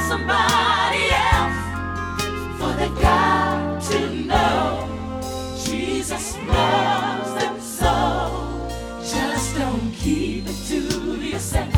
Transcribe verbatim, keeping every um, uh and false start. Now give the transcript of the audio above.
somebody else, for they got to know Jesus loves them so. Just don't keep it to yourself.